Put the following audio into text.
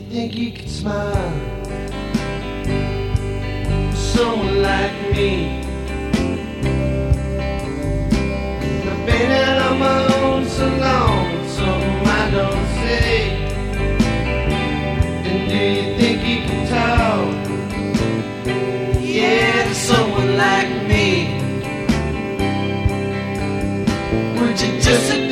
think you could smile for someone like me? I've been out on my own so long, something I don't say. And do you think you can talk? Yeah, to someone like me. Would you just